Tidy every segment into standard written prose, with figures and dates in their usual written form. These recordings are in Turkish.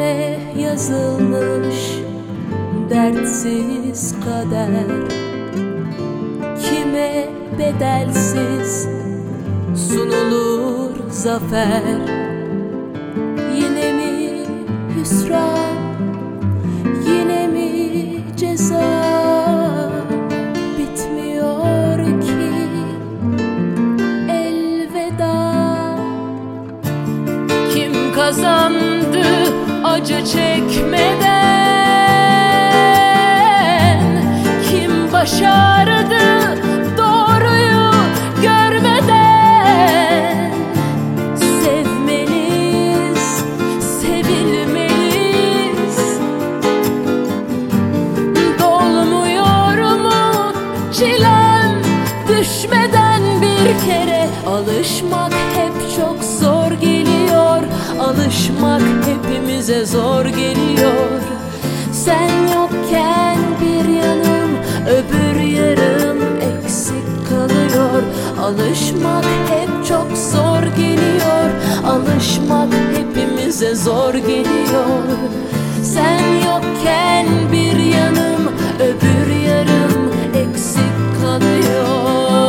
Kime yazılmış dertsiz kader, kime bedelsiz sunulur zafer. Yine mi hüsran, yine mi ceza? Bitmiyor ki elveda. Kim kazandı acı çekmeden? Kim başardı doğruyu görmeden? Sevmeliyiz, sevilmeliyiz. Dolmuyor mu çilem düşmeden bir kere? Alışmak hep çok zor geliyor, alışmak hepimize zor geliyor. Sen yokken bir yanım, öbür yarım eksik kalıyor. Alışmak hep çok zor geliyor, alışmak hepimize zor geliyor. Sen yokken bir yanım, öbür yarım eksik kalıyor.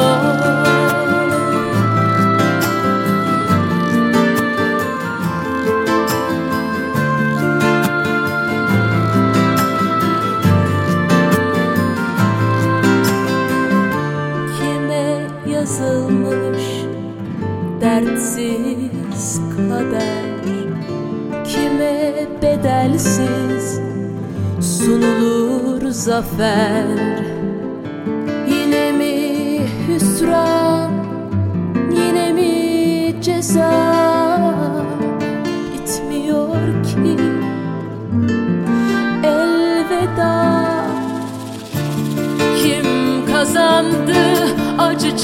Yazılmış dertsiz kader, kime bedelsiz sunulur zafer. Yine mi hüsran, yine mi ceza? Bitmiyor ki elveda. Kim kazandı acı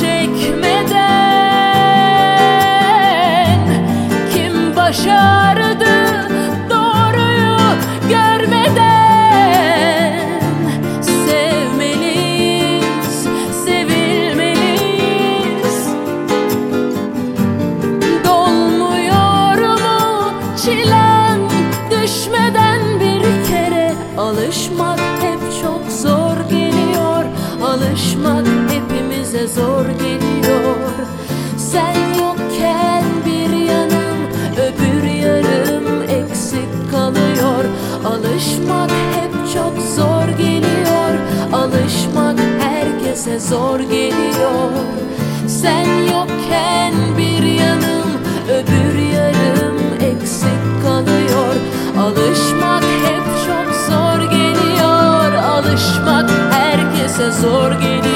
çekmeden? Kim başardı doğruyu görmeden? Sevmeliyiz, sevilmeliyiz. Dolmuyor mu çilem düşmeden bir kere? Alışmak hep çok zor geliyor, alışmak hepimize zor geliyor. Sen yokken bir yanım, öbür yarım eksik kalıyor. Alışmak hep çok zor geliyor, alışmak herkese zor geliyor. Sen yokken bir yanım, öbür yarım eksik kalıyor. Alışmak hep çok zor geliyor, alışmak herkese zor geliyor.